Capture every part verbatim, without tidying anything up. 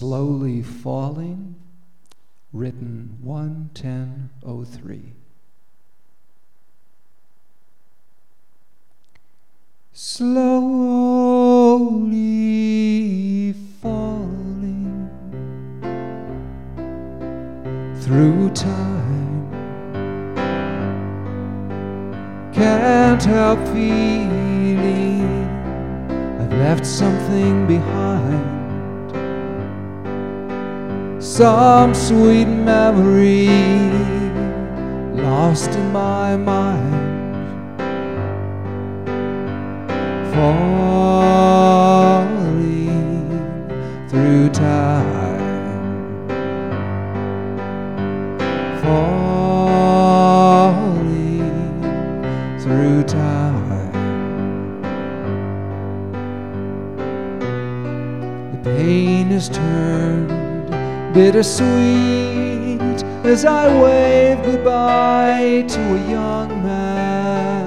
Slowly Falling, written one ten oh three. Slowly falling through time, can't help feeling I've left something behind, some sweet memory lost in my mind. Falling through time, falling through time. The pain is turned bittersweet as I wave goodbye to a young man.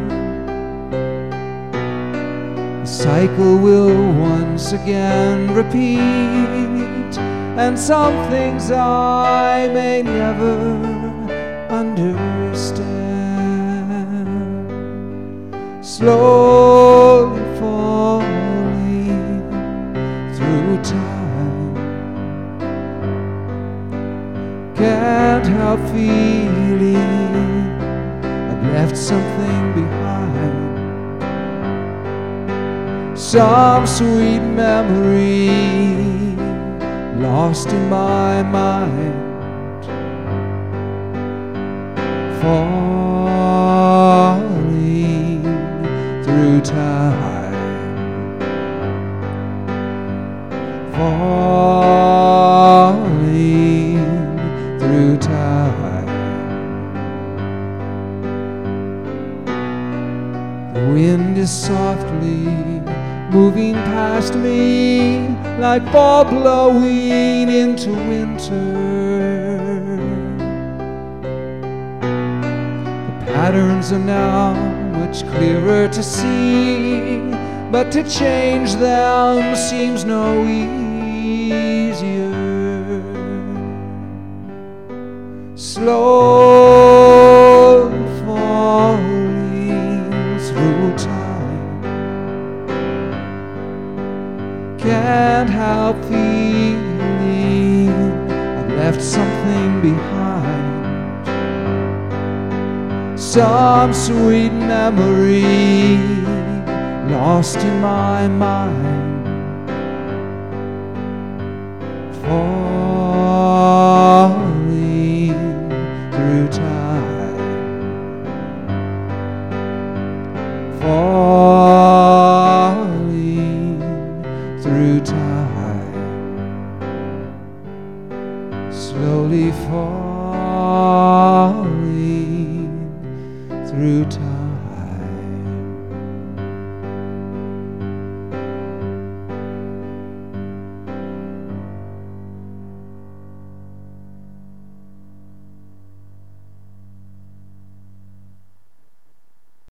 The cycle will once again repeat, and some things I may never understand. Slowly falling through time, can't help feeling I've left something behind, some sweet memory lost in my mind. Falling through time, falling through time. The wind is softly moving past me like fall blowing into winter. The patterns are now much clearer to see, but to change them seems no easier. Slowly falling through time, can't help feeling I've left something behind, some sweet memory lost in my mind. Falling through time, falling through time, slowly falling through time.